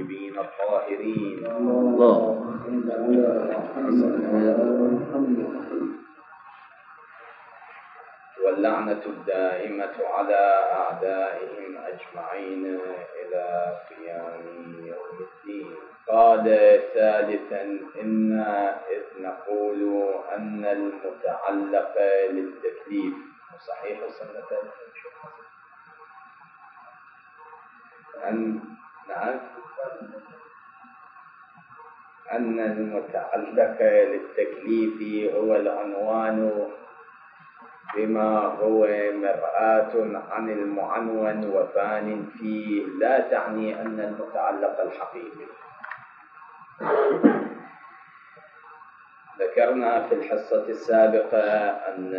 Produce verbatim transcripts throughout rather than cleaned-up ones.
الطيبين الطاهرين. الله. واللعنة الدائمة على أعدائهم أجمعين إلى قيام يوم الدين. قال ثالثا: إن إذ نقول أن المتعلق للتكليف صحيح سنة أن نعم أن المتعلق للتكليف هو العنوان بما هو مرآة عن المعنون وفان فيه، لا تعني أن المتعلق الحقيقي. ذكرنا في الحصة السابقة أن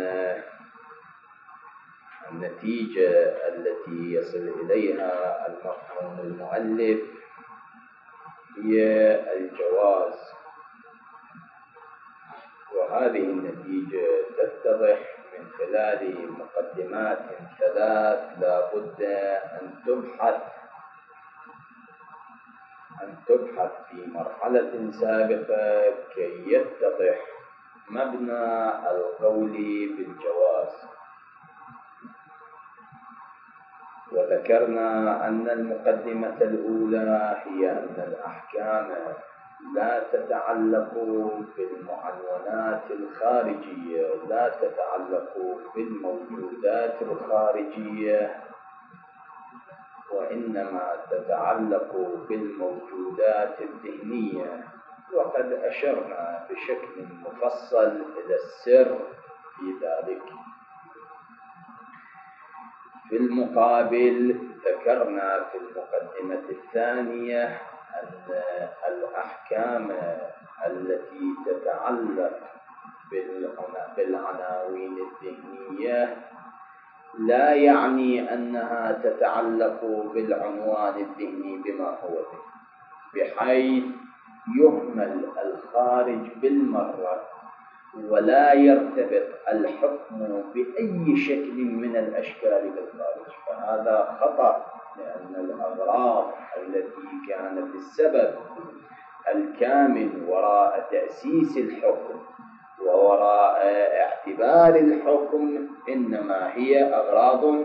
النتيجة التي يصل إليها المفهوم المؤلف هي الجواز، وهذه النتيجة تتضح من خلال مقدمات ثلاث لا بد أن تبحث أن تبحث في مرحلة سابقة كي يتضح مبنى القول بالجواز. وذكرنا أن المقدمة الأولى هي أن الأحكام لا تتعلق بالمعنونات الخارجية، لا تتعلق بالموجودات الخارجية، وإنما تتعلق بالموجودات الذهنية. وقد أشرنا بشكل مفصل إلى السر في ذلك. في المقابل ذكرنا في المقدمة الثانية أن الأحكام التي تتعلق بالعناوين الذهنية لا يعني أنها تتعلق بالعنوان الذهني بما هو ذهني، بحيث يهمل الخارج بالمرة ولا يرتبط الحكم بأي شكل من الأشكال بالخارج، فهذا خطأ، لأن الأغراض التي كانت السبب الكامل وراء تأسيس الحكم ووراء اعتبار الحكم إنما هي أغراض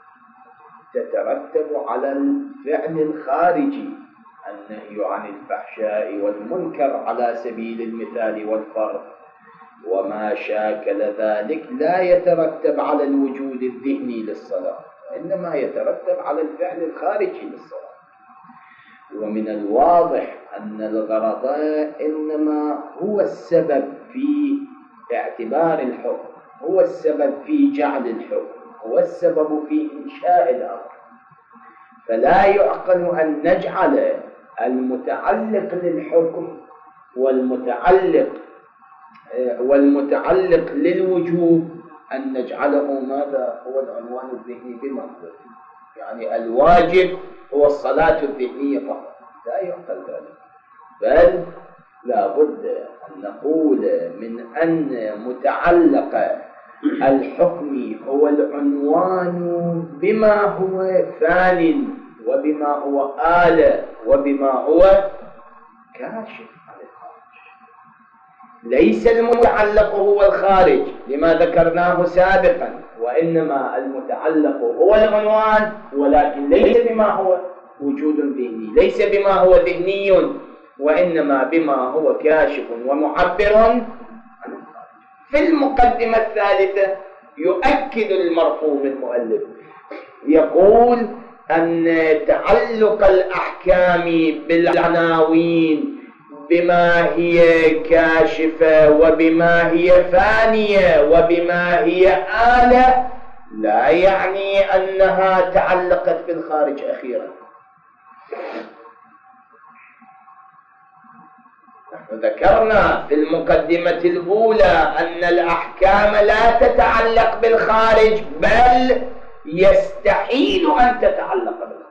تترتب على الفعل الخارجي، النهي عن الفحشاء والمنكر على سبيل المثال والفرض، وما شاكل ذلك لا يترتب على الوجود الذهني للصلاة، إنما يترتب على الفعل الخارجي للصلاة. ومن الواضح أن الغرض إنما هو السبب في اعتبار الحكم، هو السبب في جعل الحكم، هو السبب في إنشاء الأمر. فلا يعقل أن نجعل المتعلق للحكم والمتعلق والمتعلق للوجوب أن نجعله ماذا هو العنوان الذهني بمعنى، يعني الواجب هو الصلاة الذهنية فقط، لا يعقل ذلك. بل لا بد أن نقول من أن متعلق الحكم هو العنوان بما هو فان وبما هو آلة وبما هو كاشف عن الخارج، ليس المتعلق هو الخارج لما ذكرناه سابقا، وإنما المتعلق هو العنوان، ولكن ليس بما هو وجود ذهني، ليس بما هو ذهني، وإنما بما هو كاشف ومعبر عن الخارج. في المقدمة الثالثة يؤكد المرحوم المؤلف، يقول أن تعلق الأحكام بالعناوين بما هي كاشفة وبما هي فانية وبما هي آلة لا يعني أنها تعلقت بالخارج أخيرا. نحن ذكرنا في المقدمة الأولى أن الأحكام لا تتعلق بالخارج، بل يستحيل أن تتعلق بالخارج،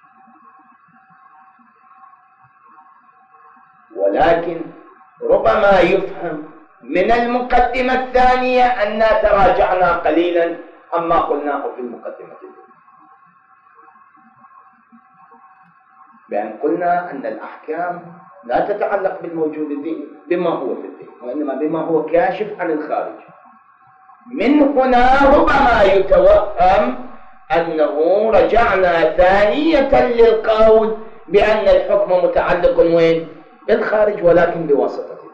ولكن ربما يفهم من المقدمة الثانية أننا تراجعنا قليلا عما قلناه في المقدمة الأولى. بأن قلنا أن الأحكام لا تتعلق بالموجود الذهني بما هو في الذهن، وإنما بما هو كاشف عن الخارج. من هنا ربما يتوهم أنه رجعنا ثانية للقول بأن الحكم متعلق وين؟ بالخارج، ولكن بواسطة الذهن.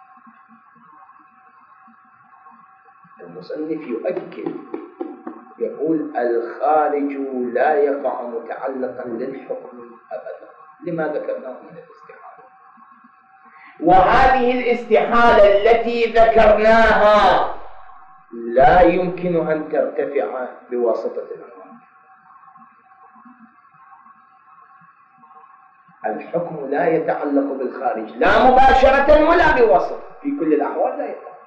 المصنف يؤكد يقول الخارج لا يقع متعلقا للحكم أبدا، لما ذكرناه من الاستحالة. وهذه الاستحالة التي ذكرناها لا يمكن أن ترتفع بواسطة العنوان. الحكم لا يتعلق بالخارج لا مباشرة ولا بواسطة، في كل الأحوال لا يتعلق.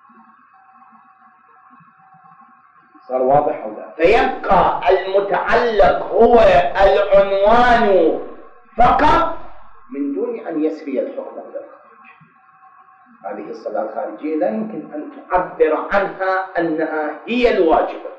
صار واضح أو لا؟ فيبقى المتعلق هو العنوان فقط من دون أن يسري الحكم إلى الخارج. هذه الصلاة الخارجية لا يمكن أن تعبر عنها أنها هي الواجبة.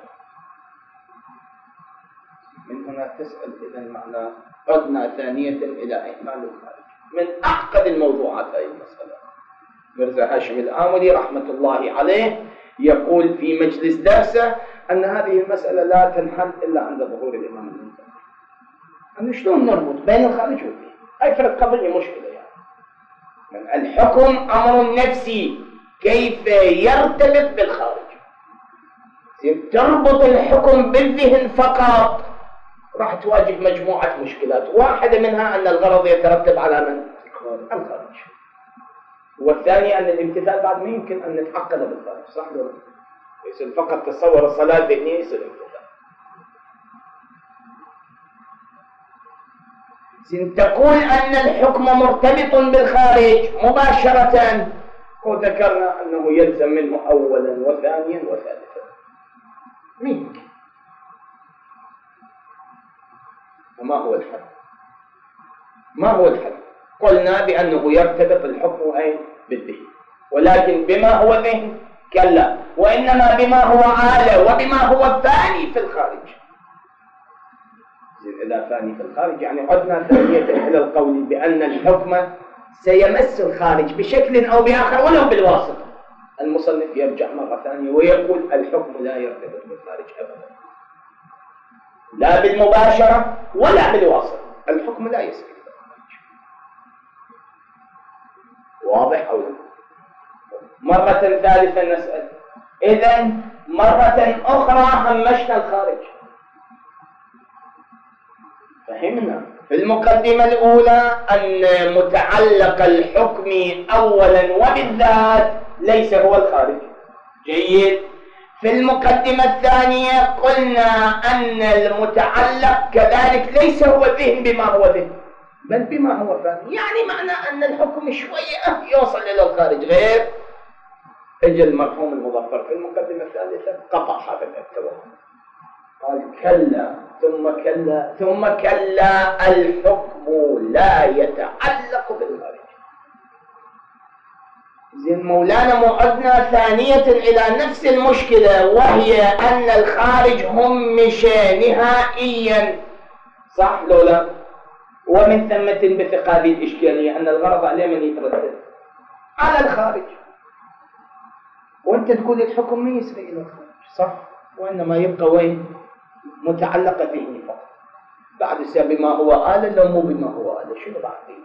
من هنا تسأل إذا معنى عدنا ثانية إلى إهمال الخارج. من أعقد الموضوعات هذه المسألة. مرزا هاشم الآملي رحمة الله عليه يقول في مجلس درسه أن هذه المسألة لا تنحل إلا عند ظهور الإمام المنتظر. أنا شلون نربط بين الخارج والدين؟ هاي فرق قبل مشكلة يعني. من الحكم أمر نفسي كيف يرتبط بالخارج. تربط الحكم بالذهن فقط راح تواجه مجموعة مشكلات، واحدة منها أن الغرض يترتب على من؟ الخارج. والثانية أن الامتثال بعد ما يمكن أن نتعقد بالخارج، صح ولا لا؟ يصير فقط تصور الصلاة الذهنية يصير امتثال. تقول أن الحكم مرتبط بالخارج مباشرة، وذكرنا أنه يلزم منه أولا وثانيا وثالثا. مين؟ وما هو الحل؟ ما هو الحل؟ قلنا بأنه يرتبط الحكم أي بالذهن، ولكن بما هو ذهن؟ كلا، وإنما بما هو آلة وبما هو ثاني في الخارج. إذا ثاني في الخارج يعني عدنا ثانية إلى القول بأن الحكم سيمس الخارج بشكل أو بآخر ولو بالواسطة. المصنف يرجع مرة ثانية ويقول الحكم لا يرتبط بالخارج أبدا، لا بالمباشرة ولا بالواسطة. الحكم لا يسري بالخارج. واضح أو لا؟ مرة ثالثة نسأل إذن مرة أخرى همشنا الخارج. فهمنا في المقدمة الأولى أن متعلق الحكم أولا وبالذات ليس هو الخارج. جيد. في المقدمة الثانية قلنا أن المتعلق كذلك ليس هو الذهن بما هو ذهن بل بما هو فهم، يعني معنى أن الحكم شوية يوصل إلى الخارج غير. اجى المرحوم المظفر في المقدمة الثالثة قطع هذا التوهم، قال كلا ثم كلا ثم كلا، الحكم لا يتعلق بالخارج. زين مولانا موعدنا ثانية إلى نفس المشكلة، وهي أن الخارج همش نهائيا، صح لولا؟ ومن ثم تنبثق هذه الإشكالية أن الغرض عليه من يتردد على الخارج، وأنت تقول الحكم ما يسري إلى الخارج، صح؟ وإنما يبقى وين؟ متعلقة ذهني فقط. بعد بما هو آلة لو مو بما هو آلة، شنو بعد ذلك؟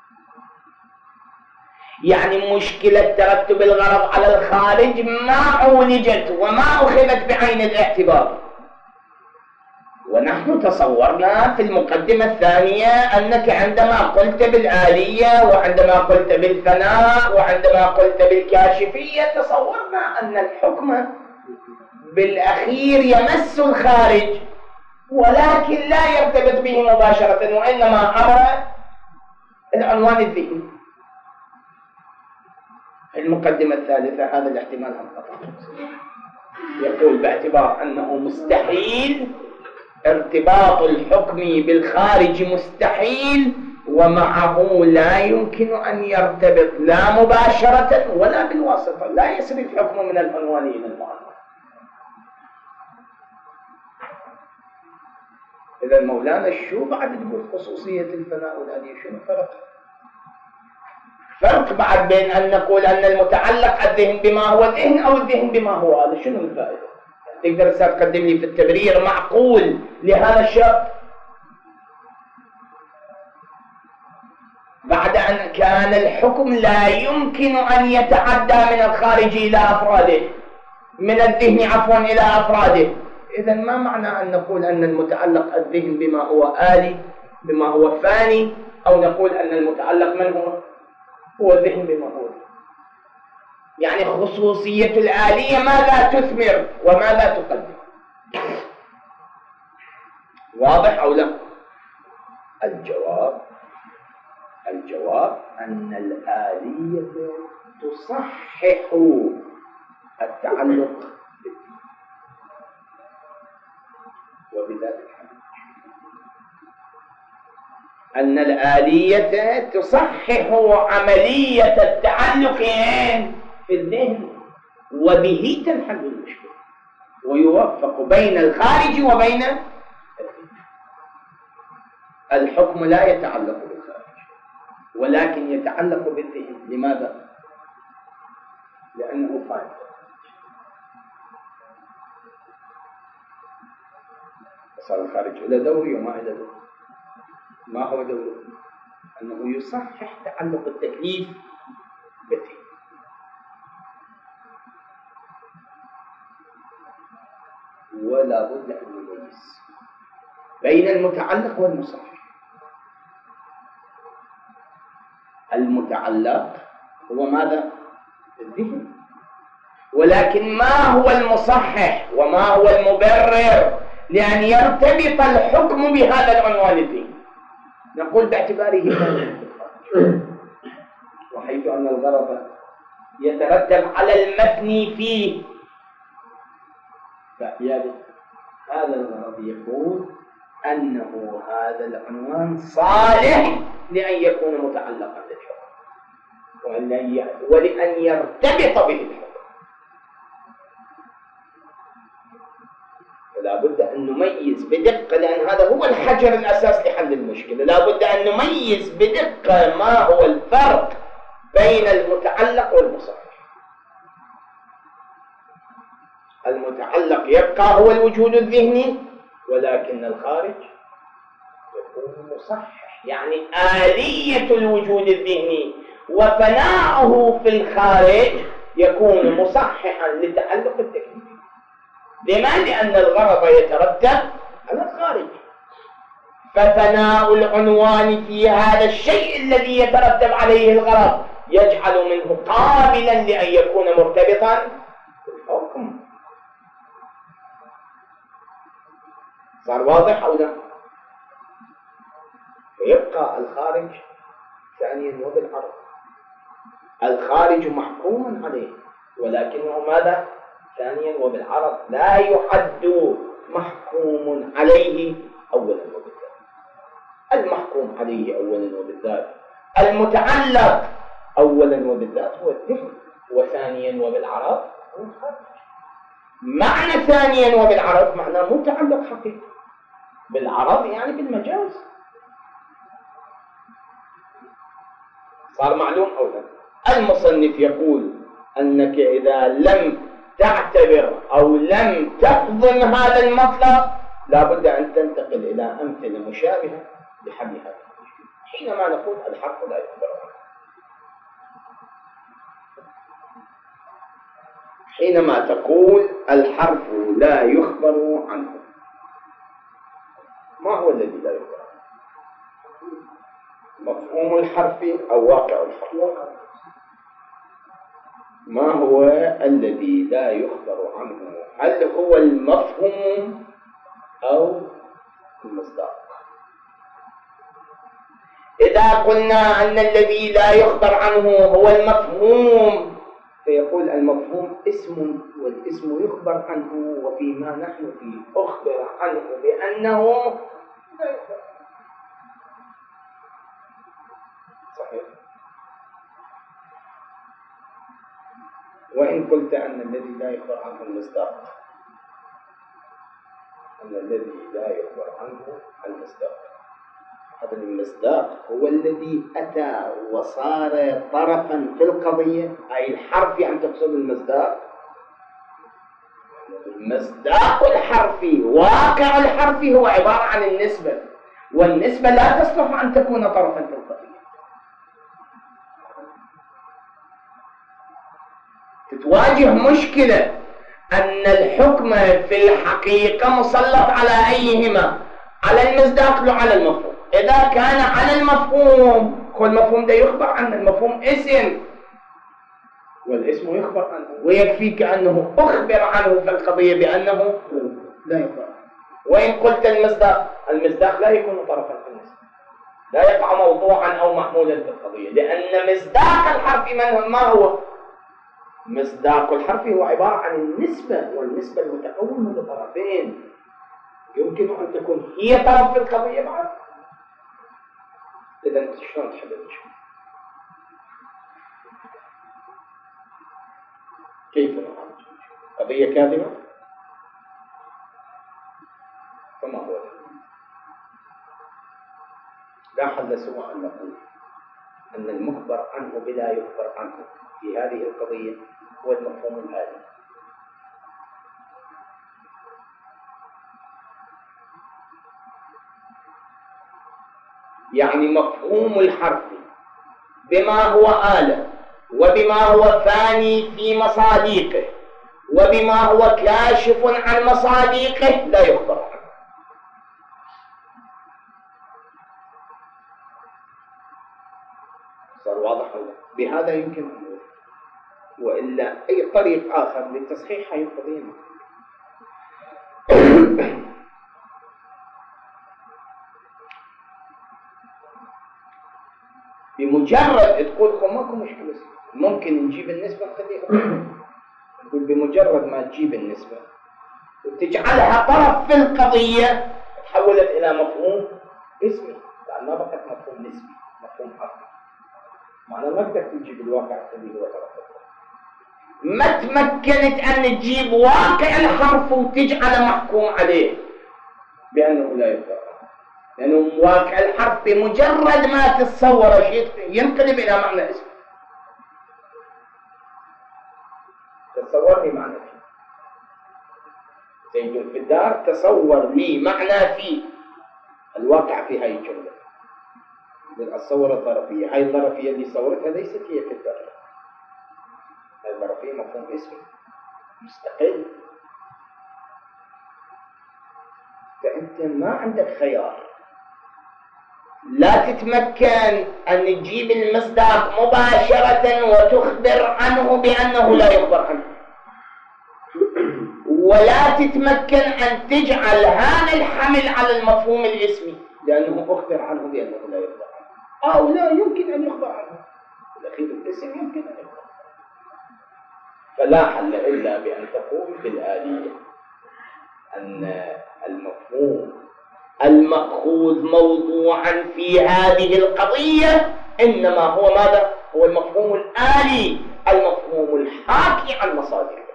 يعني مشكلة ترتب الغرض على الخارج ما عولجت وما أخذت بعين الاعتبار. ونحن تصورنا في المقدمة الثانية أنك عندما قلت بالآلية وعندما قلت بالفناء وعندما قلت بالكاشفية تصورنا أن الحكم بالأخير يمس الخارج ولكن لا يرتبط به مباشرة، وإنما أمر العنوان الذهني. المقدمة الثالثة هذا الاحتمال انقطع. يقول باعتبار أنه مستحيل ارتباط الحكم بالخارج، مستحيل، ومعه لا يمكن أن يرتبط لا مباشرة ولا بالواسطة، لا يسري الحكم من العنوان إلى المعنى. إذا مولانا شو بعد تقول خصوصية الفناء والآلية؟ شنو الفرق؟ فرق بعد بين أن نقول أن المتعلق الذهن بما هو ذهن أو الذهن بما هو هذا. شنو الفائدة؟ تقدر تقدم لي في التبرير معقول لهذا الشرط بعد أن كان الحكم لا يمكن أن يتعدى من الخارج إلى أفراده، من الذهن عفوا إلى أفراده. إذا ما معنى أن نقول أن المتعلق الذهن بما هو آلي بما هو فاني، أو نقول أن المتعلق من هو هو الذهن بما هو. يعني خصوصية الآلية ماذا تثمر وماذا تقدم؟ واضح أو لا؟ الجواب الجواب أن الآلية تصحح التعلق وبذات الحد، أن الآلية تصحح عملية التعلق في الذهن، وبه تنحل المشكلة ويوفق بين الخارج وبين الذهن. الحكم لا يتعلق بالخارج ولكن يتعلق بالذهن. لماذا؟ لأنه فاني. صار الخارج إلى دوري وما إلى دوري. ما هو دوري؟ أنه يصحح تعلق التكليف بالذهن. ولا بد أن نميز بين المتعلق والمصحح. المتعلق هو ماذا؟ الذهن. ولكن ما هو المصحح وما هو المبرر لأن يرتبط الحكم بهذا العنوان الذهني؟ نقول باعتباره وحيث أن الغرض يترتب على المثني فيه، فأحيانا هذا الغرض يقول أنه هذا العنوان صالح لأن يكون متعلقا بالحكم ولأن يرتبط به الحكم. فلا بد أن نميز بدقة، لأن هذا هو الحجر الأساس لحل المشكلة. لا بد أن نميز بدقة ما هو الفرق بين المتعلق والمصحح. المتعلق يبقى هو الوجود الذهني، ولكن الخارج يكون مصحح، يعني آلية الوجود الذهني وفناؤه في الخارج يكون مصححا لتعلق التكليف. لما؟ لأن الغرض يترتب على الخارج، ففناء العنوان في هذا الشيء الذي يترتب عليه الغرض يجعل منه قابلا لأن يكون مرتبطا بالحكم. صار واضح أو لا؟ ويبقى الخارج ثانيا وبالعرض. الخارج محكوم عليه، ولكنه ماذا؟ ثانيا وبالعرض. لا يحد محكوم عليه أولا وبالذات. المحكوم عليه أولا وبالذات المتعلق أولا وبالذات هو الذهن، وثانيا وبالعرض هو الخارج. معنى ثانيا وبالعرض معناه متعلق حقيقي، بالعرض يعني بالمجاز. صار معلوم أو لا؟ المصنف يقول أنك إذا لم تعتبر أو لم تفضل هذا المطلب لابد أن تنتقل إلى أمثلة مشابهة لحل هذا المشكلة. حينما نقول الحرف لا يخبر عنه، حينما تقول الحرف لا يخبر عنه، ما هو الذي لا يخبر عنه؟ مفهوم الحرف أو واقع الحرف؟ ما هو الذي لا يخبر عنه؟ هل هو المفهوم أو المصداق؟ إذا قلنا أن الذي لا يخبر عنه هو المفهوم، فيقول المفهوم اسم، والاسم يخبر عنه، وفيما نحن فيه أخبر عنه بأنه لا يخبر. صحيح. وإن قلت أن الذي لا يخبر عنه المصداق، أن الذي لا يخبر عنه المصداق. هذا المصداق هو الذي أتى وصار طرفا في القضية. أي الحرف يعني تقصد المصداق؟ المصداق الحرفي، واقع الحرفي هو عبارة عن النسبة، والنسبة لا تصلح أن تكون طرفا في القضية. تتواجه مشكلة أن الحكم في الحقيقة مسلط على أيهما، على المصداق لا على المفهوم. إذا كان على المفهوم، كل مفهوم ده يخبر عنه، المفهوم اسم والاسم يخبر عنه، ويكفيك أنه أخبر عنه في القضية بأنه لا يخبر عنه. وإن قلت المصداق، المصداق لا يكون طرفا في النسبة، لا يقع موضوعا أو محمولا في القضية، لأن مصداق الحرف من ما هو؟ مصداق الحرف هو عبارة عن النسبة، والنسبة المتكونة من طرفين يمكن أن تكون هي طرف في القضية بعد. إذا أنت شلون تحل المشكلة؟ كيف نعالج قضية كاذبة؟ فما هو الحل؟ لا حل سوى أن نقول أن المخبر عنه بلا يخبر عنه في هذه القضية هو المفهوم الآلي. يعني مفهوم الحرف بما هو آلة، وبما هو فاني في مصاديقه، وبما هو كاشف عن مصاديقه لا يخبر عنه. صار واضح ولا؟ بهذا يمكن أن نقول، وإلا أي طريق آخر لتصحيح هذه القضية. بمجرد تقول خو ماكو مشكلة، ممكن نجيب النسبة نخليها، نقول بمجرد ما تجيب النسبة وتجعلها طرف في القضية تحولت إلى مفهوم اسمي، لأن ما بقت مفهوم نسبي، مفهوم حرفي. معناه ما تقدر تجيب الواقع اللي هو طرف. ما تمكنت أن تجيب واقع الحرف وتجعل محكوم عليه بأنه لا يخبر، لأنه واقع الحرف بمجرد ما تتصور شيء ينقلب إلى معنى اسم. تصور لي معنى فيه، زيد في الدار، تصور لي معنى فيه، الواقع في هاي الجملة. الصورة الظرفية، هاي الظرفية اللي صورتها ليست هي في الدار، هاي الظرفية مفهوم اسمي مستقل. فأنت ما عندك خيار، لا تتمكن أن تجيب المصداق مباشرة وتخبر عنه بأنه لا يخبر عنه، ولا تتمكن أن تجعل هذا الحمل على المفهوم الاسمي لأنه أخبر عنه بأنه لا يخبر عنه، أو لا يمكن أن يخبر عنه، الأخير الاسم يمكن أن يخبر عنه. فلا حل إلا بأن تقول بالآلية أن المفهوم المأخوذ موضوعا في هذه القضية إنما هو ماذا؟ هو المفهوم الآلي، المفهوم الحاكي عن مصادره،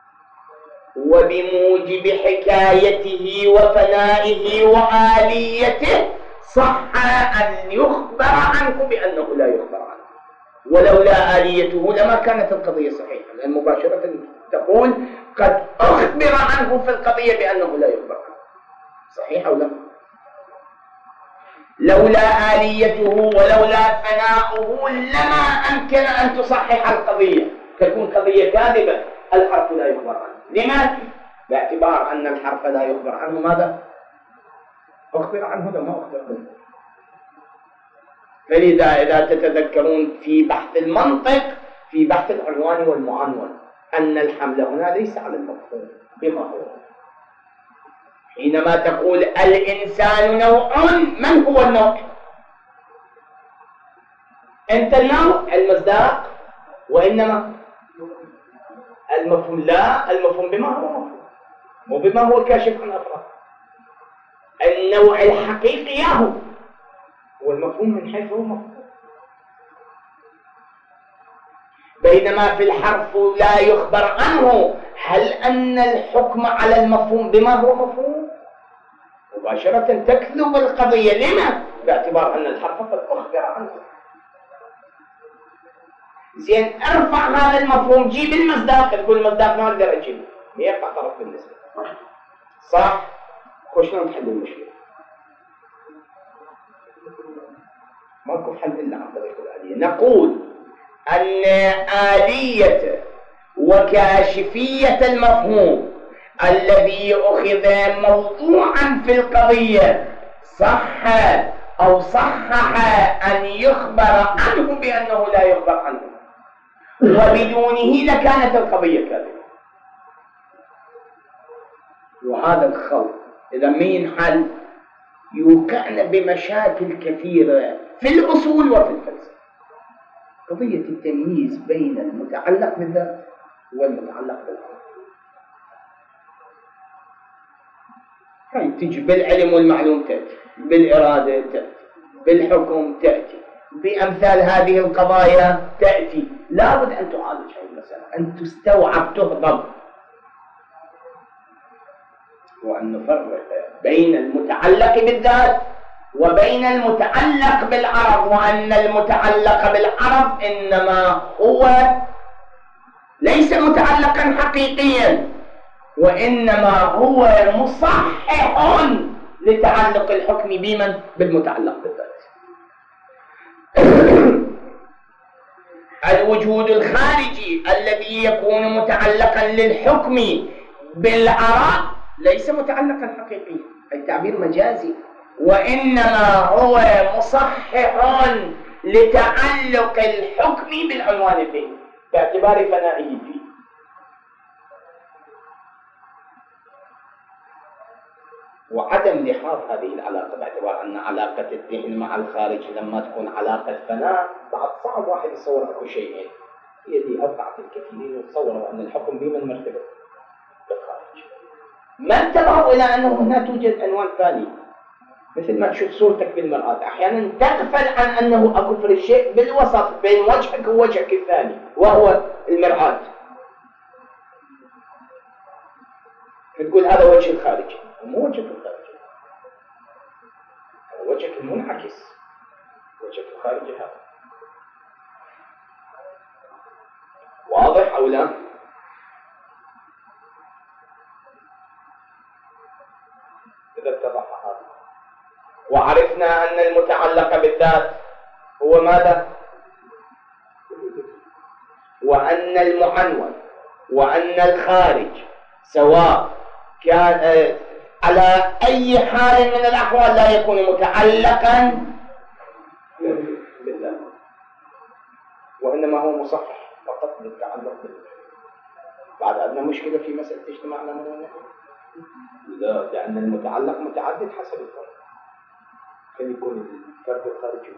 وبموجب حكايته وفنائه وآليته صح أن يخبر عنه بأنه لا يخبر عنه، ولولا آليته لما كانت القضية صحيحة، لأن مباشرة تقول قد أخبر عنه في القضية بأنه لا يخبر عنه. صحيح أو لا؟ لولا آليته ولولا فناؤه لما أمكن أن تصحح القضية، تكون قضية كاذبة، الحرف لا يخبر عنه. لماذا؟ باعتبار أن الحرف لا يخبر عنه ماذا؟ أخبر عنه لما أخبر عنه. فلذا إذا تتذكرون في بحث المنطق، في بحث العنوان والمعنون، أن الحمل هنا ليس على المفهوم بما هو. حينما تقول الإنسان نوع، من هو النوع؟ أنت النوع المصداق، وإنما المفهوم لا، المفهوم بما هو مفهوم وبما هو كاشف عن أفراد. النوع الحقيقي ياهو هو المفهوم من حيث هو مفهوم، بينما في الحرف لا يخبر عنه. هل أن الحكم على المفهوم بما هو مفهوم؟ مباشرة تكذب القضية. لما؟ باعتبار أن الحق قد أخبر عنه. زين، ارفع هذا المفهوم، جيب المصداق. تقول المصداق ما أقدر أجيبه، يقع طرف بالنسبة، صح؟ وشلون تحل المشكلة؟ ماكو حل إلا عن طريق الآلية. نقول أن آلية وكاشفية المفهوم الذي أخذ موضوعا في القضية صح أو صحح أن يخبر عنه بأنه لا يخبر عنه، وبدونه لكانت القضية كاذبة. وهذا الخلط إذا ما ينحل يوقعنا بمشاكل كثيرة في الأصول وفي الفلسفة. قضية التمييز بين المتعلق بالذات والمتعلق بالعرض، هاي تجي بالعلم والمعلوم تأتي، بالإرادة تأتي، بالحكم تأتي، بأمثال هذه القضايا تأتي. لابد أن تعالج هذه المسألة، أن تستوعب، تهضم، وأن نفرق بين المتعلق بالذات وبين المتعلق بالعرض، وأن المتعلق بالعرض إنما هو ليس متعلقا حقيقيا، وإنما هو مصحح لتعلق الحكم بمن؟ بالمتعلق بالذات. الوجود الخارجي الذي يكون متعلقا للحكم بالعرض ليس متعلقا حقيقيا، التعبير مجازي، وإنما هو مصحح لتعلق الحكم بالعنوان الذهني باعتبار فنائه فيه. وعدم لحاظ هذه العلاقة باعتبار أن علاقة الذهن مع الخارج لما تكون علاقة فناء، بعد صعب واحد يصور أكو شيئين. هي اللي أوقعت الكثيرين وتصوروا أن الحكم بمن مرتبط بالخارج، ما انتبهوا إلى أنه هنا توجد عنوان ثاني. مثل ما تشوف صورتك بالمرآة، أحيانا تغفل عن أنه أكو في الشيء بالوسط بين وجهك ووجهك الثاني وهو المرآة، تقول هذا وجه الخارجي، مو وجهك الخارجي، هذا وجهك المنعكس، وجهك الخارجي هذا. واضح أو لا؟ إذا اتضح هذا وعرفنا أن المتعلق بالذات هو ماذا؟ وأن المعنون وأن الخارج سواء كان على أي حال من الأحوال لا يكون متعلقا بالذات، وإنما هو مصحح فقط للتعلق بالذات. بعد عندنا مشكلة في مسألة اجتماع الأمر والنهي، لا، لأن المتعلق متعدد حسب الفرد، كان يكون الفرد الخارجي.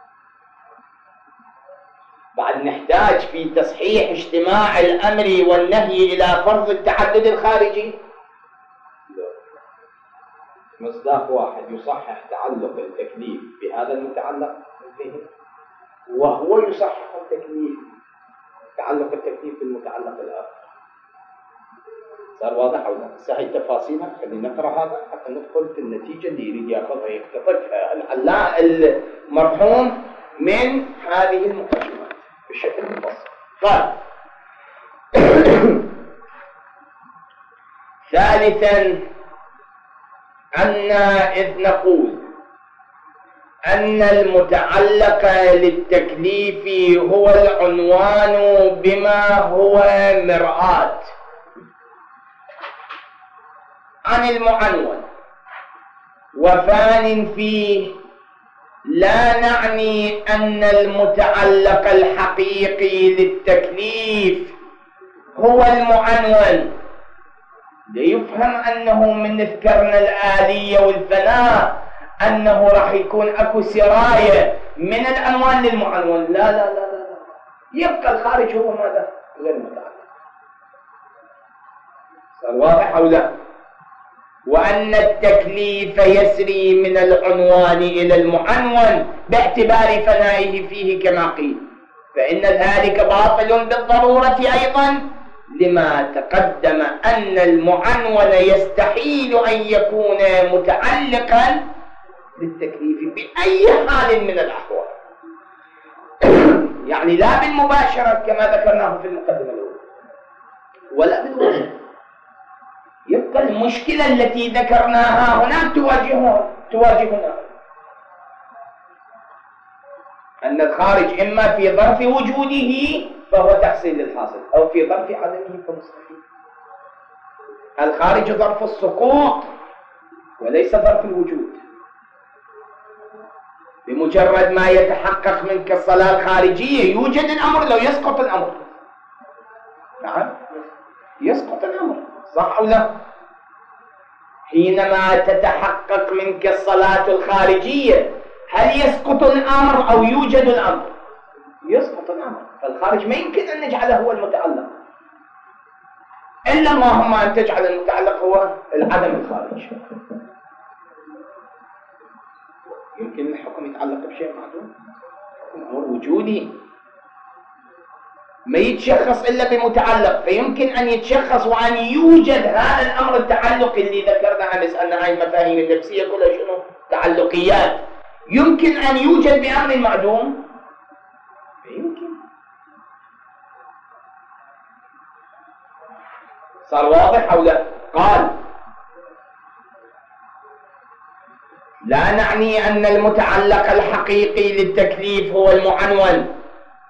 بعد نحتاج في تصحيح اجتماع الأمر والنهي إلى فرض التعدد الخارجي. لا، مصداق واحد يصحح تعلق التكليف بهذا المتعلق به، وهو يصحح التكليف تعلق التكليف بالمتعلق الآخر. صار واضح ولا؟ سهل تفاصيلها، خلينا نقرأ هذا حتى ندخل في النتيجة اللي يريد ياخذها يقتطفها العلاء المرحوم من هذه المقدمات بشكل مفصل. طيب. ثالثا، أن إذ نقول أن المتعلق للتكليف هو العنوان بما هو مرآة عن المعنون وفان فيه، لا نعني أن المتعلق الحقيقي للتكليف هو المعنون، ليفهم أنه من ذكرنا الآلية والفناء أنه راح يكون أكو سراية من العنوان للمعنون. لا لا لا لا، يبقى الخارج هو ماذا؟ غير متعلق. صار واضح أو لا؟ وأن التكليف يسري من العنوان إلى المعنون باعتبار فنائه فيه كما قيل، فإن ذلك باطل بالضرورة أيضا لما تقدم أن المعنون يستحيل أن يكون متعلقا بالتكليف بأي حال من الأحوال، يعني لا بالمباشرة كما ذكرناه في المقدمة الأولى ولا بالوجه. يبقى المشكلة التي ذكرناها هنا تواجهنا تواجهنا أن الخارج إما في ظرف وجوده فهو تحصيل للحاصل، أو في ظرف عدمه فمستحيل. الخارج ظرف السقوط وليس ظرف الوجود. بمجرد ما يتحقق منك الصلاة الخارجية يوجد الأمر، لو يسقط الأمر. نعم يسقط الأمر، صح أو لا؟ حينما تتحقق منك الصلاة الخارجية هل يسقط الأمر أو يوجد الأمر؟ يسقط الأمر. فالخارج ما يمكن أن نجعله هو المتعلق، إلا اللهم أن تجعل المتعلق هو العدم الخارج. يمكن الحكم يتعلق بشيء معدوم، حكم أمر وجودي ما يتشخص إلا بمتعلق، فيمكن أن يتشخص وأن يوجد هذا الأمر التعلقي اللي ذكرنا أمس أن هاي المفاهيم النفسية كلها شنو؟ تعلقيات. يمكن أن يوجد بأمر معدوم، يمكن. صار واضح أو لا؟ قال لا نعني أن المتعلق الحقيقي للتكليف هو المعنون،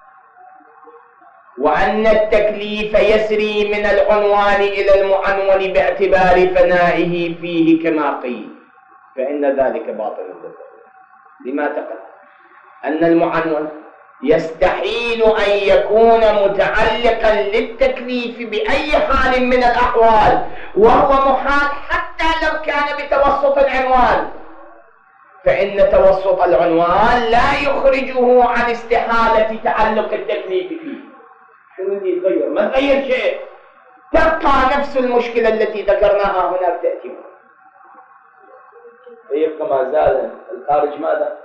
وأن التكليف يسري من العنوان إلى المعنون باعتبار فنائه فيه كما قيل، فإن ذلك باطل. لما تقل أن المعنون يستحيل أن يكون متعلقا للتكليف بأي حال من الأحوال، وهو محال حتى لو كان بتوسط العنوان، فإن توسط العنوان لا يخرجه عن استحالة تعلق التكليف فيه. شنو اللي يتغير؟ ما تغير شيء، تبقى نفس المشكلة التي ذكرناها هناك تأتي، فيبقى ما زال الخارج ماذا؟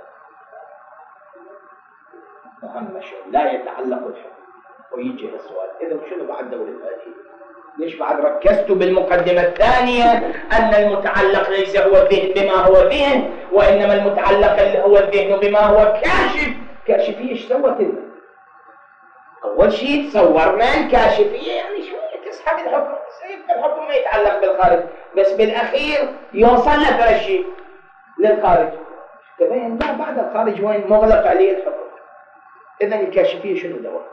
أهم شيء لا يتعلق الحكم. ويجي السؤال، إذا شنو بعد دور الآتي؟ ليش بعد ركزتوا بالمقدمة الثانية أن المتعلق ليس هو الذهن بما هو ذهن، وإنما المتعلق هو الذهن بما هو كاشف؟ كاشفية ايش سوت لنا؟ أول شيء تصورنا الكاشفية يعني شوية تسحب الحكم، سيبقى الحكم ما يتعلق بالخارج، بس بالأخير يوصل لك الشيء للخارج. تبين لا، بعد الخارج وين مغلق عليه الحكم. إذن الكاشفية شنو دورها؟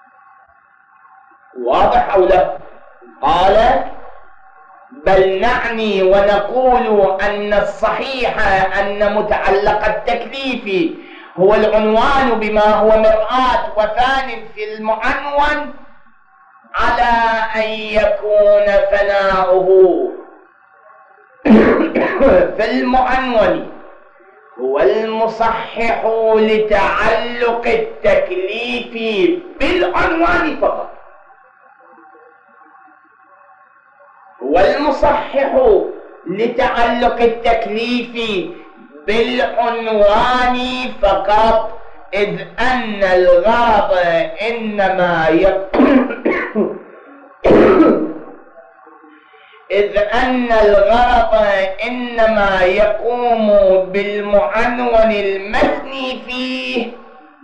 واضح أو لا؟ قال بل نعني ونقول أن الصحيح أن متعلق التكليف هو العنوان بما هو مرآة وثان في المعنون، على أن يكون فناؤه في المعنون هو المصحح لتعلق التكليف بالعنوان فقط. هو المصحح لتعلق التكليف بالعنوان فقط، إذ أن الغرض إنما يقوم إذ أن الغرض إنما يقوم بالمعنون المثني فيه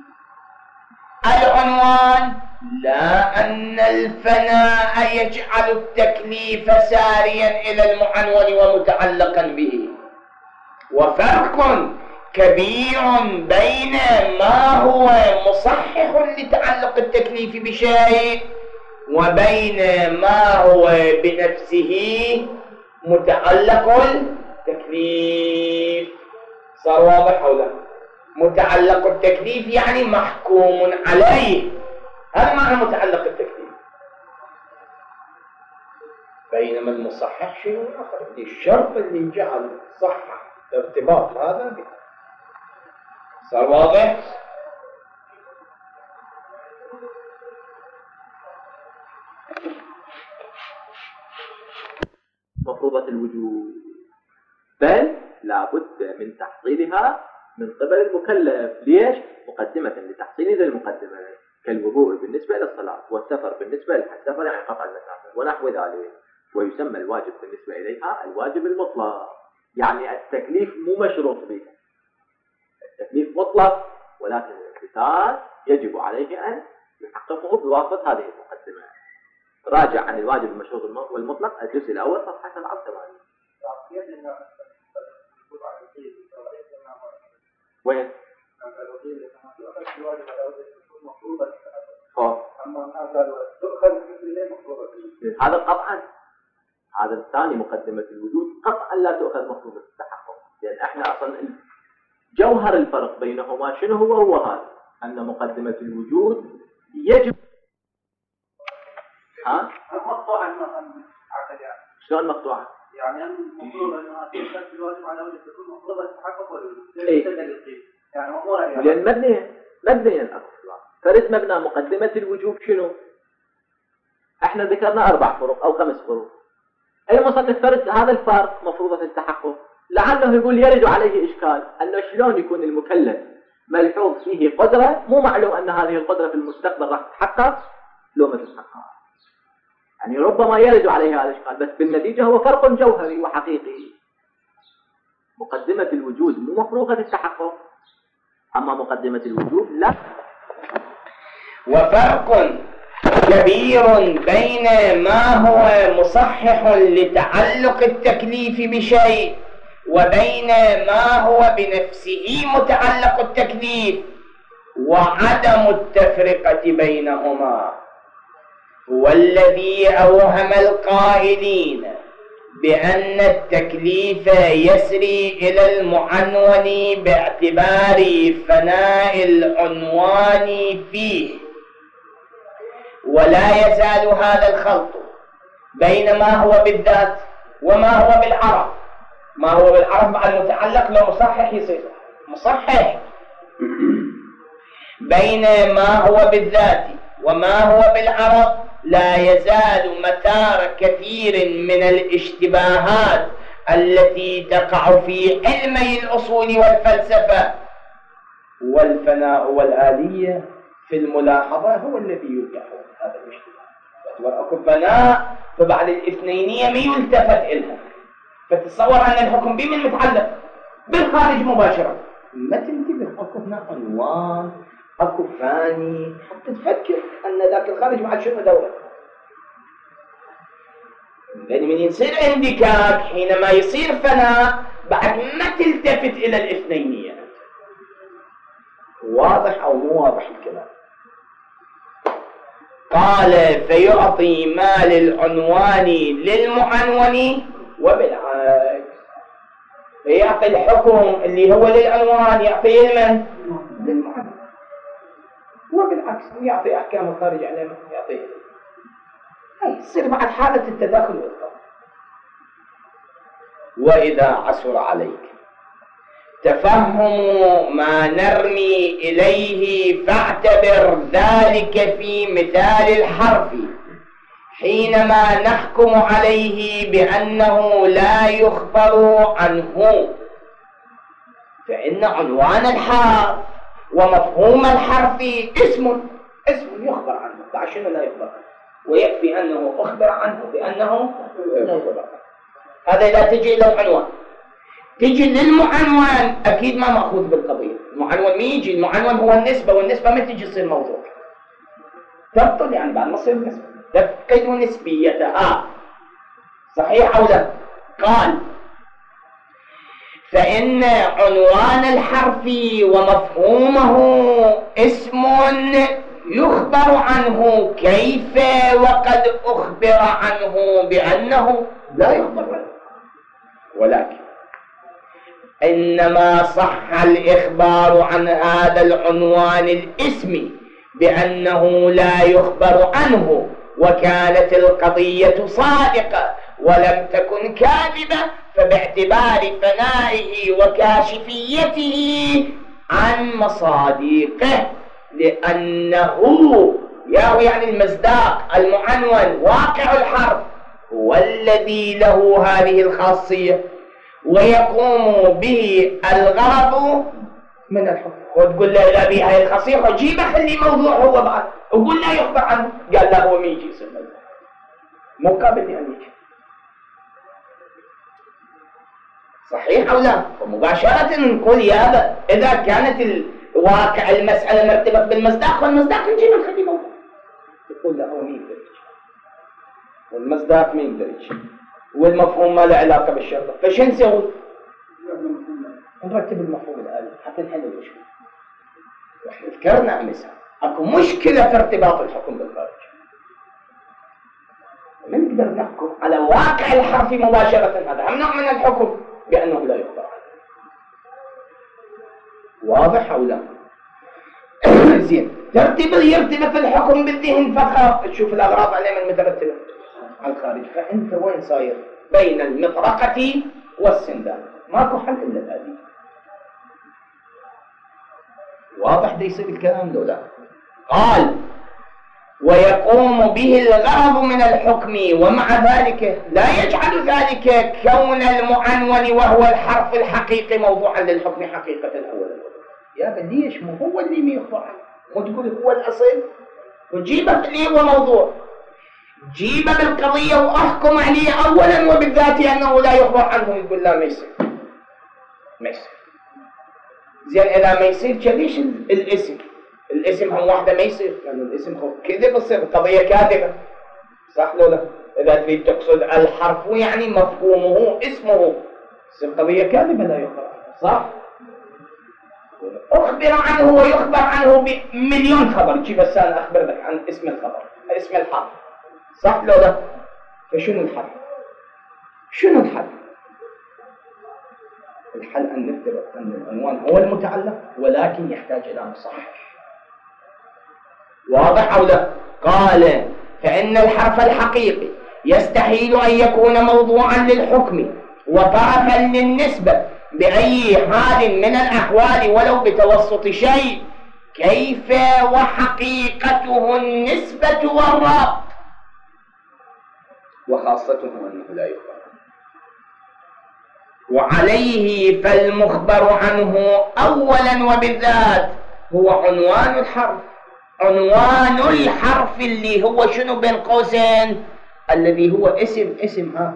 العنوان، لا أن الفناء يجعل التكليف ساريا إلى المعنون ومتعلقا به. وفرق كبير بين ما هو مصحح لتعلق التكليف بشيء وبين ما هو بنفسه متعلق التكليف. صار واضح أو لا؟ متعلق التكليف يعني محكوم عليه، هذا معنى متعلق التكليف. بينما المصحح شيء آخر، الشرط اللي جعل صحح ارتباط هذا به. صار واضح؟ مفروضة الوجود، بل لا بد من تحصيلها من قبل المكلف. ليش؟ مقدمة لتحصيل ذي المقدمة. كالوضوء بالنسبة للصلاة، والسفر بالنسبة للسفر يعني قطع المسافة ونحو ذلك. ويسمى الواجب بالنسبة إليها الواجب المطلق، يعني التكليف مو مشروط به، التكليف مطلق، ولكن الامتثال يجب عليه أن يحققه بواسطة هذه المقدمة. راجع عن الواجب المشروط والمطلق الجزء الأول صفحة سبعة وثمانين. وين؟ هذا قطعا، هذا الثاني مقدمة الوجود قطعا لا تؤخذ مفروضة التحقق، لأن احنا أصلا جوهر الفرق بينهما شنو هو؟ هو هذا أن مقدمة الوجود يجب ها؟ مقطوعة شلون مقطوعة؟ يعني المفروض أنها تشتغل الواجب على وجه تكون مفروضة التحقق ولا إيه؟ يعني مفروضة يعني لأن مبنية مبنية الأصل. فرد مبنى مقدمة الوجوب شنو؟ احنا ذكرنا أربع فروق أو خمس فروق. المصنف فرد هذا الفرق مفروضة التحقق، لعله يقول يرد عليه إشكال أنه شلون يكون المكلف ملحوظ فيه قدرة مو معلوم أن هذه القدرة في المستقبل راح تتحقق لو ما تتحقق، يعني ربما يرد عليه هذا الإشكال، بس بالنتيجة هو فرق جوهري وحقيقي. مقدمة الوجود مو مفروضة التحقق، أما مقدمة الوجود لا. وفرق كبير بين ما هو مصحح لتعلق التكليف بشيء وبين ما هو بنفسه متعلق التكليف، وعدم التفرقة بينهما هو الذي أوهم القائلين بأن التكليف يسري إلى المعنون باعتبار فناء العنوان فيه، ولا يزال هذا الخلط بين ما هو بالذات وما هو بالعرب. ما هو بالعرب مع المتعلق لو مصحح يصير مصحح، بين ما هو بالذات وما هو بالعرب لا يزال مثار كثير من الاشتباهات التي تقع في علمي الأصول والفلسفة، والفناء والآلية في الملاحظة هو الذي يوقع هذا الاشتباه. أكو فناء فبعد الاثنينية ما يلتفت إلها، فتصور أن الحكم بمن متعلق بالخارج مباشرة، ما تنتبه أكو هنا عنوان أكو فاني حتى تفكر أن ذاك الخارج بعد شنو دورة. لأن من يصير اندكاك حينما يصير فناء بعد ما تلتفت إلى الاثنينية. واضح أو مو واضح الكلام؟ قال فيعطي ما للعنوان للمعنون وبالعكس، فيعطي الحكم اللي هو للعنوان يعطيه لمن؟ للمعنون، وبالعكس يعطي أحكام الخارج عليه يعطيه. أي يصير بعد حالة التداخل والقطع. وإذا عسر عليك تفهم ما نرمي إليه فاعتبر ذلك في مثال الحرف حينما نحكم عليه بأنه لا يخبر عنه، فإن عنوان الحرف ومفهوم الحرف اسم اسم يخبر عنه، فعشان لا يخبر عنه، ويكفي أنه أخبر عنه بأنه لا يخبر عنه. هذا إذا تجي إلى العنوان. تجي للمعنون أكيد ما مأخوذ بالقضية. المعنون ما يجي، المعنون هو النسبة، والنسبة ما تجي تصير موضوع، تبطل يعني بعد ما تصير نسبة تفقد نسبيتها. صحيح أو لا؟ قال فإن عنوان الحرف ومفهومه اسم يخبر عنه كيف وقد أخبر عنه بأنه لا يخبر عنه، ولكن إنما صح الإخبار عن هذا العنوان الاسمي بأنه لا يخبر عنه، وكانت القضية صادقة ولم تكن كاذبة، فباعتبار فنائه وكاشفيته عن مصادقه، لأنه ياهو يعني المصداق المعنون واقع الحرف هو الذي له هذه الخاصية، ويقوم به الغرض من الحكم، وتقول له لا بي هاي الخصيصة جيبه خلي موضوع هو بعد، وقول لا يخبر عنه، قال لا هو ميجي يسمى مو قابل أن يجي. صحيح أو لا؟ ومباشرة نقول يا هذا إذا كانت الواقع المسألة مرتبط بالمصداق والمصداق نجيب نخلي موضوع، يقول لا هو مين يقدر يجي والمصداق مين يقدر يجي والمفهوم ما له علاقة بالشرط، فش نسوي؟ نرتب المفهوم الآلي حتى نحل المشكلة. واحنا ذكرنا مثال اكو مشكلة في ارتباط الحكم بالخارج، ما نقدر نحكم على واقع الحرف مباشرة، هذا هم نوع من الحكم بأنه لا يخبر عنه. واضح أو لا؟ زين، ترتب يرتبط الحكم بالذهن فقط، تشوف الأغراض عليه من مترتبة على الخارج، فأنت وين صاير؟ بين المطرقة والسندان، ماكو حل إلا الآدي. واضح ده يصير الكلام لو لا؟ قال ويقوم به الغرض من الحكم، ومع ذلك لا يجعل ذلك كون المعنون وهو الحرف الحقيقي موضوعا للحكم حقيقة الأول. يا بديش مو هو اللي ما يخبر عنه، مو تقول هو الأصل وجيبه اللي هو موضوع، جيبه بالقضية وأحكم عليه أولا وبالذات أنه لا يخبر عنه، يقول لا ما يصير ما يصير. زين إذا ما يصير ليش الاسم الاسم هم واحدة ما يصير، لأن يعني الاسم هو كذب يصير قضية كاذبة، صح لو لا؟ إذا تريد تقصد الحرف يعني مفهومه اسمه، اسم قضية كاذبة لا يخبر عنه، صح؟ أخبر عنه ويخبر عنه بمليون خبر، جيب بس أنا أخبر لك عن اسم الخبر، اسم الحرف، صح لو لا؟ فشنو الحل؟ شنو الحل؟ الحل أن نفترض أن العنوان هو المتعلق ولكن يحتاج إلى مصحح. واضح أو لا؟ قال فإن الحرف الحقيقي يستحيل أن يكون موضوعا للحكم وطرفا للنسبة بأي حال من الأحوال ولو بتوسط شيء، كيف وحقيقته النسبة والربط، وخاصته أنه لا يخبر، وعليه فالمخبر عنه أولا وبالذات هو عنوان الحرف، عنوان الحرف اللي هو شنو بين قوسين الذي هو اسم اسم ها،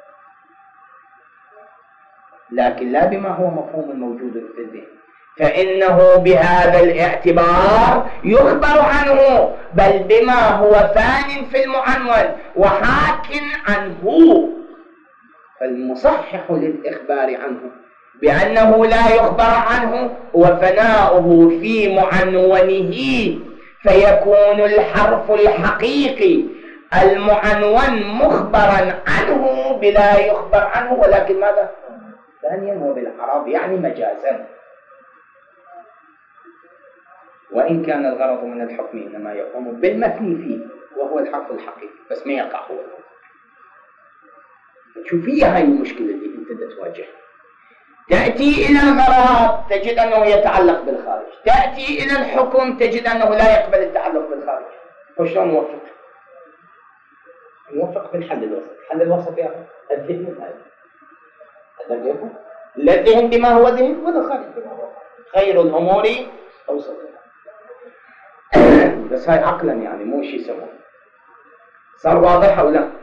لكن لا بما هو مفهوم موجود في الذهن، فإنه بهذا الاعتبار يخبر عنه، بل بما هو فان في المعنون وحاك عنه، فالمصحح للإخبار عنه بأنه لا يخبر عنه وفناؤه في معنونه، فيكون الحرف الحقيقي المعنون مخبرا عنه بلا يخبر عنه، ولكن ماذا؟ ثانيا وبالأعراض يعني مجازا، وإن كان الغرض من الحكم إنما يقوم بالمثني فيه وهو الحرف الحقيقي، بس ما يقع هو. شوفي هاي المشكلة اللي انت تواجهها، تأتي إلى الغرض تجد أنه يتعلق بالخارج، تأتي إلى الحكم تجد أنه لا يقبل التعلق بالخارج، فشلون نوفق؟ نوفق في الحل الوسط، الحل الوسط يا أخي الذهن هذا لا الذهن بما هو ذهن ولا الخارج بما هو خير الأمور أوسطها. بس هاي عقلا يعني مو شيء سوى. صار واضح أو لا؟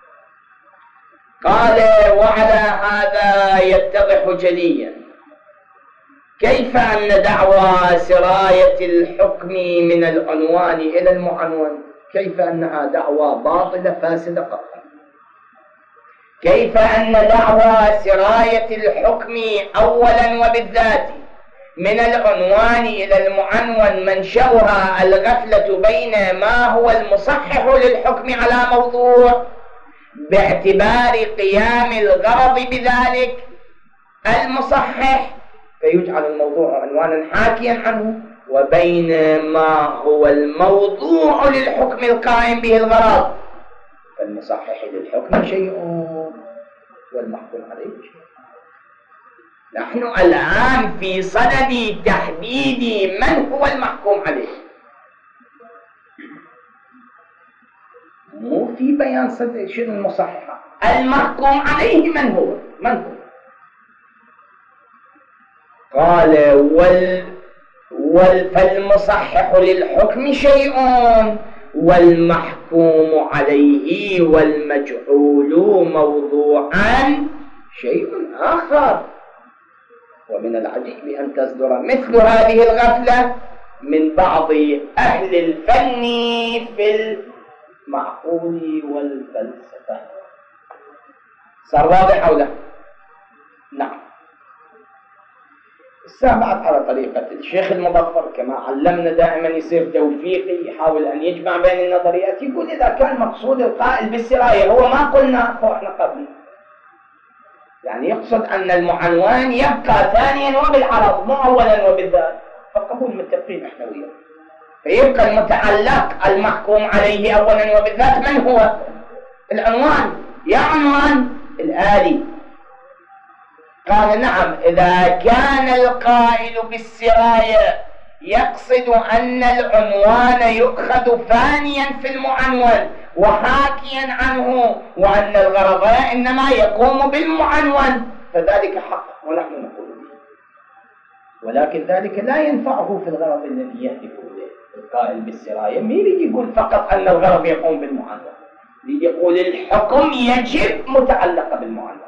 قال وعلى هذا يتضح جليا كيف أن دعوى سراية الحكم من العنوان إلى المعنون كيف أنها دعوى باطلة فاسدة قطعا، كيف أن دعوى سراية الحكم أولا وبالذات من العنوان إلى المعنون منشأها الغفلة بين ما هو المصحح للحكم على موضوع باعتبار قيام الغرض بذلك المصحح، فيجعل الموضوع عنوانا حاكيا عنه، وبين ما هو الموضوع للحكم القائم به الغرض، فالمصحح للحكم شيء والمحكوم عليه شيء. نحن الآن في صدد تحديد من هو المحكوم عليه، مو في بيان صدق شنو المصححة، المحكوم عليه من هو من هو قال وال وال فالمصحح للحكم شيء والمحكوم عليه والمجعول موضوعا شيء آخر. ومن العجيب أن تصدر مثل هذه الغفلة من بعض أهل الفن في المعقول والفلسفة. صار واضح أو لا؟ نعم. السابعة على طريقة الشيخ المظفر كما علمنا دائما يصير توفيقي، يحاول أن يجمع بين النظريات. يقول إذا كان مقصود القائل بالسراية هو ما قلنا احنا قبل، يعني يقصد أن المعنوان يبقى ثانيا وبالعرض مو أولا وبالذات، فقبول متفقين احنا وياه. فيبقى المتعلق المحكوم عليه أولا وبالذات من هو؟ العنوان. يا عنوان الآلي. قال نعم إذا كان القائل بالسراية يقصد أن العنوان يؤخذ ثانيا في المعنون وحاكيا عنه وأن الغرض إنما يقوم بالمعنون فذلك حق ونحن نقول به، ولكن ذلك لا ينفعه في الغرض الذي يهدف إليه. القائل بالسراية مين يقول فقط أن الغرض يقوم بالمعنون، يقول الحكم يجب متعلق بالمعنون،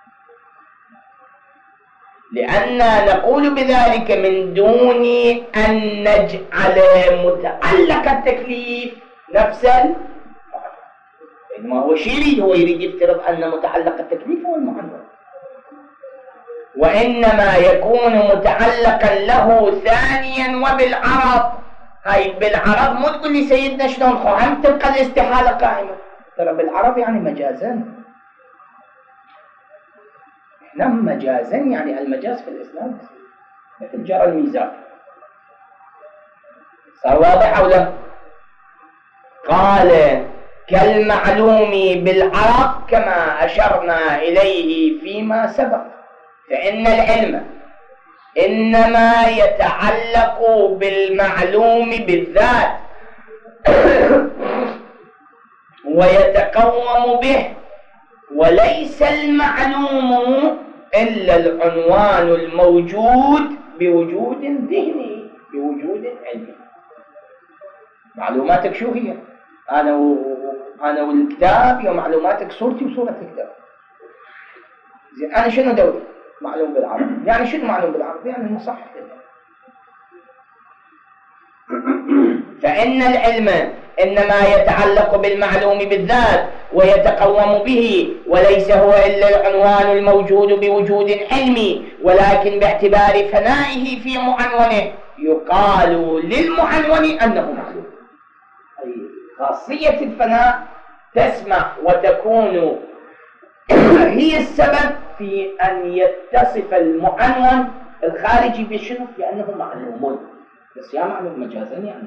لأننا نقول بذلك من دون أن نجعل متعلق التكليف نفس الفعل. إنما هو شيء يريد، هو يريد يفترض أن متعلق التكليف هو المعنون، وإنما يكون متعلقا له ثانيا وبالعرض. هاي بالعرض مو تقول لي سيدنا شلون خهم تبقى الاستحالة قائمة، ترى بالعرض يعني مجازا. نعم مجازا، يعني المجاز في الإسلام مثل جرى الميزان. صار واضح أو لا؟ قال كالمعلوم بالعرض كما أشرنا إليه فيما سبق، فإن العلم إنما يتعلق بالمعلوم بالذات ويتقوم به، وليس المعلوم إلا العنوان الموجود بوجود ذهني بوجود علمي. معلوماتك شو هي؟ أنا و... أنا والكتاب، يا معلوماتك صورتي وصورة الكتاب. زين أنا شنو دوري؟ معلوم بالعربي. يعني شنو معلوم بالعربي؟ يعني المصحح. فإن العلم إنما يتعلق بالمعلوم بالذات ويتقوم به، وليس هو إلا العنوان الموجود بوجود علمي، ولكن باعتبار فنائه في معنونه يقال للمعنون أنه معلوم. أي خاصية الفناء تسمح وتكون هي السبب في أن يتصف المعنون الخارجي بشنو؟ بأنه معلوم، بس يا معلوم مجازا يعني،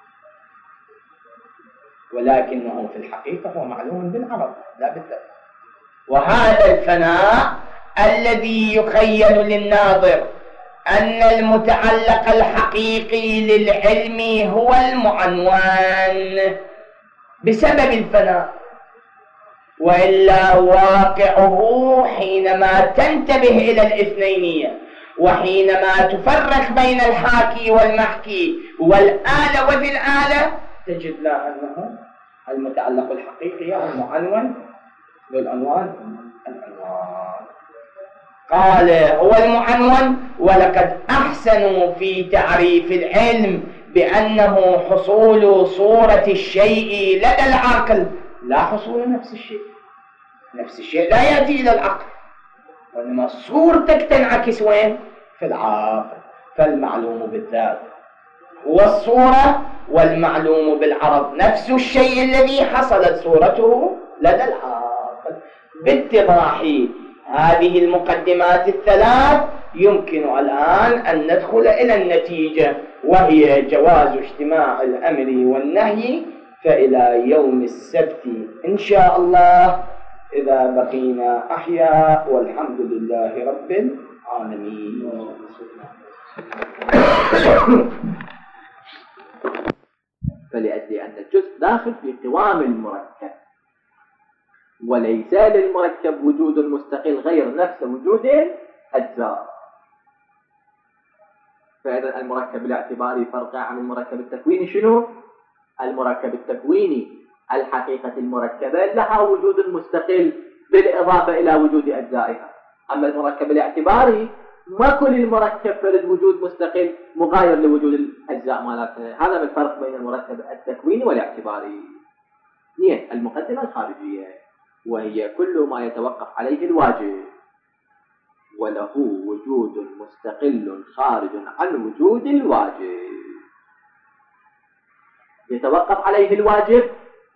ولكنه في الحقيقة هو معلوم بالعرض لا بالذات. وهذا الفناء الذي يخيل للناظر أن المتعلق الحقيقي للعلم هو المعنون بسبب الفناء، وإلا واقعه حينما تنتبه إلى الاثنينية وحينما تفرق بين الحاكي والمحكي والآلة وذي الآلة تجد لا أنه المتعلق الحقيقي هو المعنون بالعنوان العنوان. قال هو المعنون، ولقد أحسنوا في تعريف العلم بأنه حصول صورة الشيء لدى العقل لا حصول نفس الشيء. نفس الشيء لا يأتي إلى العقل، وإنما صورتك تنعكس وين؟ في العقل. فالمعلوم بالذات هو الصورة، والمعلوم بالعرض نفس الشيء الذي حصلت صورته لدى العقل. باتضاح هذه المقدمات الثلاث يمكن الآن أن ندخل إلى النتيجة، وهي جواز اجتماع الأمر والنهي. فإلى يوم السبت إن شاء الله إذا بقينا أحياء، والحمد لله رب العالمين. فلأجل أن الجزء داخل في قوام المركب، وليس للمركب وجود مستقل غير نفس وجود الأجزاء. فإذا المركب الاعتباري فرقه عن المركب التكويني شنو؟ المركب التكويني الحقيقة المركبة لها وجود مستقل بالإضافة إلى وجود أجزائها. أما المركب الاعتباري ما كل المركب فرد وجود مستقل مغاير لوجود الأجزاء مالته. هذا الفرق بين المركب التكويني والاعتباري. اثنين، المقدمة الخارجية، وهي كل ما يتوقف عليه الواجب وله وجود مستقل خارج عن وجود الواجب. يتوقف عليه الواجب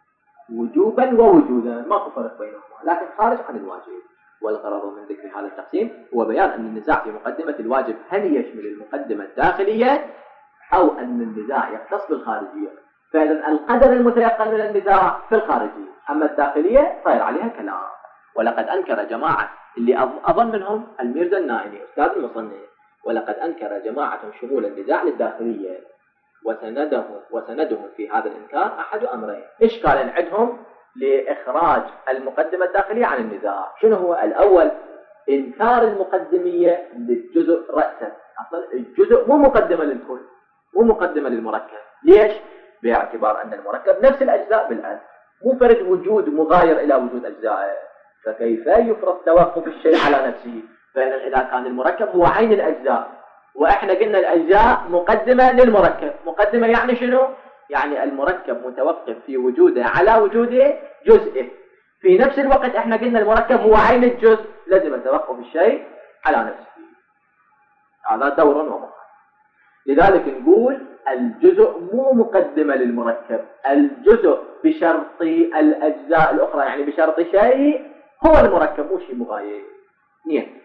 وجوبا ووجودا، ما فرق بينهما، لكن خارج عن الواجب. والغرض من ذكر هذا التقسيم هو بيان أن النزاع في مقدمة الواجب هل يشمل المقدمة الداخلية أو أن النزاع يختص بالخارجية. فإذا القدر المتيقن من النزاع في الخارجية، أما الداخلية صاير عليها كلام. ولقد أنكر جماعة، اللي أظن منهم الميرزا النائني أستاذ المصنف، ولقد أنكر جماعة شمول النزاع للداخلية، وسندهم وسندهم في هذا الإنكار أحد أمرين. إشكال عندهم لإخراج المقدمة الداخلية عن النزاع. شنو هو؟ الأول إنكار المقدمية للجزء رأسا. أصلا الجزء مو مقدمة للكل، مو مقدمة للمركب. ليش؟ باعتبار أن المركب نفس الأجزاء بالأصل، مو فرد وجود مغاير إلى وجود أجزائه، فكيف يفرض توقف الشيء على نفسه؟ فإذا إذا كان المركب هو عين الأجزاء، وإحنا قلنا الأجزاء مقدمة للمركب. مقدمة يعني شنو؟ يعني المركب متوقف في وجوده على وجوده جزئه. في نفس الوقت إحنا قلنا المركب هو عين الجزء، لازم توقف الشيء على نفسه. هذا دور ومقام. لذلك نقول الجزء مو مقدمة للمركب، الجزء بشرط الأجزاء الأخرى، يعني بشرط شيء هو المركب، مو شيء مغاير. اثنين،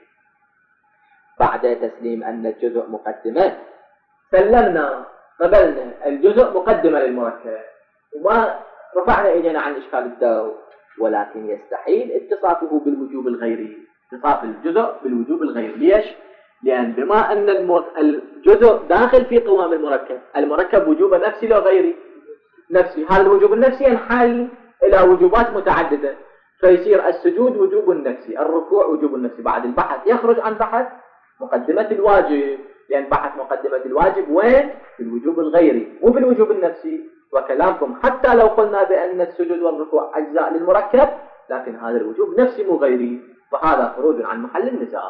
بعد تسليم أن الجزء مقدمة سلمنا قبلنا الجزء مقدمة للمركب، وما رفعنا إيدينا عن إشكال الدور، ولكن يستحيل اتصافه بالوجوب الغيري، اتصاف الجزء بالوجوب الغيري. ليش؟ لأن بما أن الجزء داخل في قوام المركب، المركب وجوبه نفسي لو غيري نفسي، هذا الوجوب النفسي ينحل إلى وجوبات متعددة، فيصير السجود وجوب نفسي، الركوع وجوب نفسي. بعد البحث يخرج عن بحث مقدمة الواجب، لأن بحث مقدمة الواجب وين؟ في الوجوب الغيري مو في الوجوب النفسي. وكلامكم حتى لو قلنا بأن السجود والركوع أجزاء للمركب، لكن هذا الوجوب نفسي مو غيري، فهذا خروج عن محل النزاع،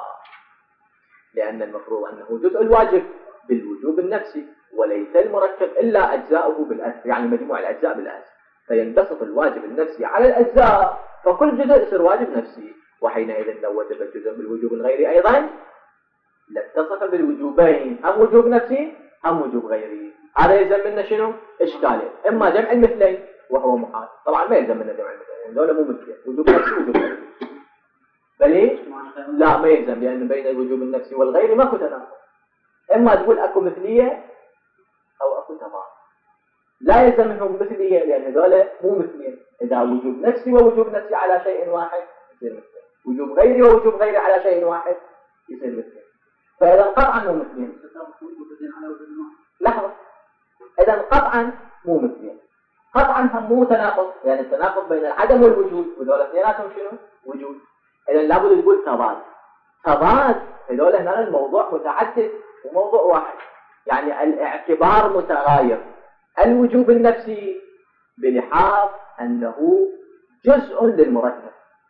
لأن المفروض أنه جزء الواجب بالوجوب النفسي، وليس المركب إلا أجزاؤه بالأسر، يعني مجموع الأجزاء بالأسر، فينبسط الواجب النفسي على الأجزاء، فكل جزء يصير واجب نفسي. وحينئذ لو وجب الجزء بالوجوب الغيري أيضا لاتصف بالوجوبين، أم وجوب نفسي أم وجوب غيري. هذا يلزم منا شنو؟ إشكالين، إما جمع المثلين وهو محال، طبعا ما يلزم منا جمع المثلين، دولة مو مثلين، وجوب نفسي وجوب غيري. بل لا ما يلزم، لأن بين الوجوب النفسي والغيري ماكو تناقض. إما تقول أكو مثلية أو أكو تضاد. لا يلزم منهم مثلية، لأن دولة مو مثلين. إذا وجوب نفسي ووجوب نفسي على شيء واحد يصير مثلين، وجوب غيري ووجوب غيري على شيء واحد يصير مثلين. فإذا قطعا مو مثلين. لحظة، إذا قطعا مو مثلين، قطعا هم مو تناقض، يعني التناقض بين العدم والوجود، ودول اثنيناتهم شنو؟ وجود. إذا لابد تقول تضاد. تضاد هذول هنا الموضوع متعدد وموضوع واحد، يعني الاعتبار متغاير. الوجوب النفسي بلحاظ أنه جزء للمركب،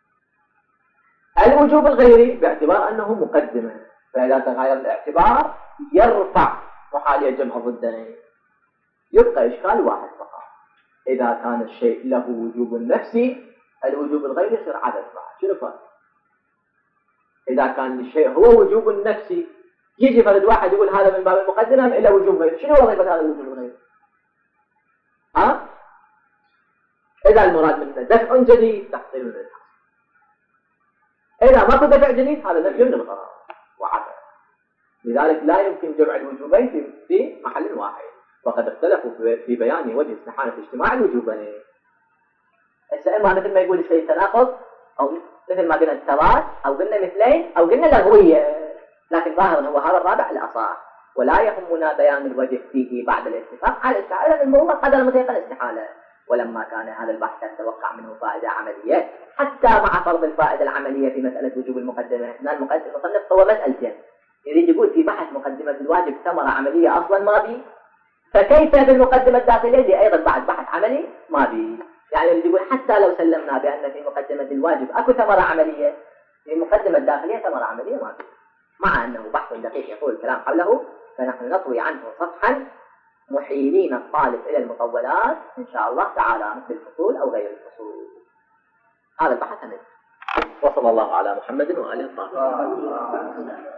الوجوب الغيري باعتبار أنه مقدمة. فإذا تغير الاعتبار يرفع محالية جمع ضدين، يبقى إشكال واحد فقط. إذا كان الشيء له وجوب نفسي، الوجوب الغيري يصير عدد بعد. شنو فرق؟ إذا كان الشيء هو وجوب نفسي، يجي فرد واحد يقول هذا من باب المقدمة إلا وجوب غيري. شنو وظيفة هذا الوجوب الغيري؟ ها؟ إذا المراد منه دفع جديد تحصيل من الحصل، إذا ما كنت دفع جديد هذا نفي من الغرض وعدم. لذلك لا يمكن جمع الوجوبين في محل واحد، وقد اختلفوا في بيان وجه استحالة اجتماع الوجوبين. السائل ما مثل ما يقول الشيء تناقض، أو مثل ما قلنا التضاد، أو قلنا مثلين، أو قلنا لغوية، لكن ظاهر هو هذا الرابع الأصح، ولا يهمنا بيان الوجه فيه بعد الاتفاق على الاستحالة، الموضوع قدر متيقن الاستحالة. ولما كان هذا البحث تتوقع منه فائدة عملية، حتى مع فرض الفائدة العملية في مسألة وجوب المقدمة، هنا المقدمة مصنف هو مسألتين. يريد يقول في بحث مقدمة الواجب ثمرة عملية أصلا ما بي، فكيف بالمقدمة الداخلية اللي أيضا بعد بحث عملي ما بي. يعني يريد يقول حتى لو سلمنا بأن في مقدمة الواجب أكو ثمرة عملية، في مقدمة الداخلية ثمرة عملية ما بي، مع أنه بحث دقيق يقول الكلام حوله، فنحن نطوي عنه صفحا محيلين الطالب إلى المطولات إن شاء الله تعالى، مثل الفصول أو غير الفصول. هذا البحث منه. وصلى الله على محمد وآله الطاهرين.